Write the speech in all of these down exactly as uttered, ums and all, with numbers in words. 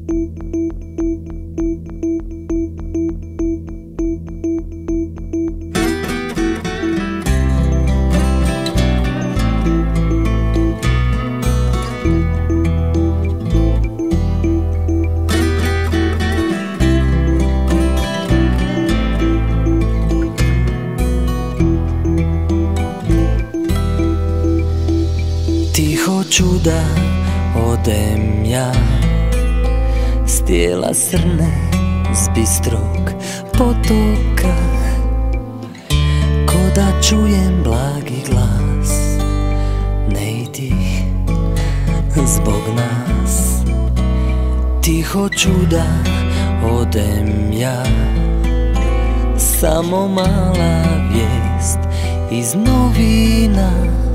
Hoću da odem ja s tijela srne, s bistrog potoka, ko da čujem blagi glas, ne idi zbog nas. Tiho ću da odem ja, samo mala vijest iz novina,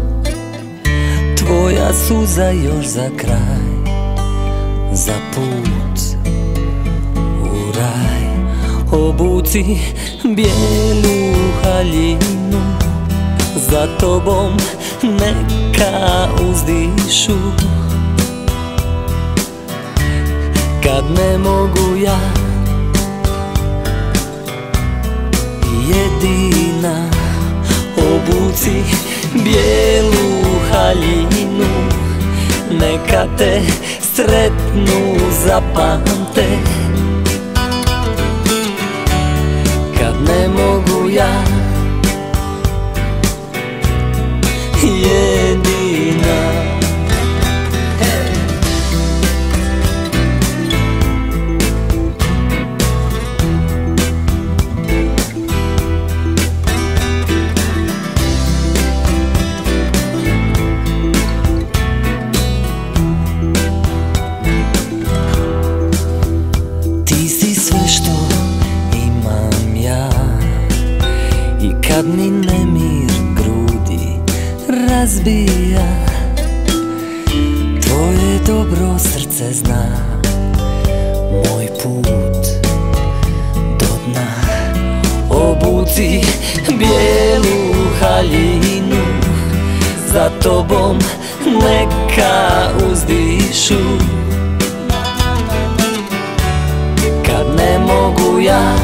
tvoja suza još za kraj, za put u raj. Obuci bijelu haljinu, za tobom neka uzdišu. Kad ne mogu ja, jedina, obuci bijelu haljinu, neka te sretnu zapamte. Kad ne mogu ja, jedina. Kad ni nemir grudi razbija, tvoje dobro srce zna moj put do dna. Obuci bijelu haljinu, za tobom neka uzdišu. Kad ne mogu ja,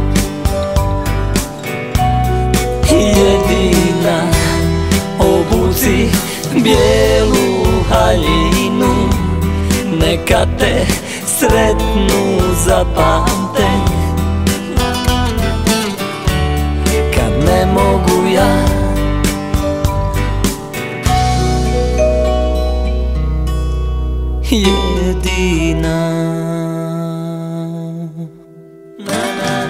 jedina, obuci bijelu haljinu, neka te sretnu zapamte. Kad ne mogu ja, jedina. Na, na.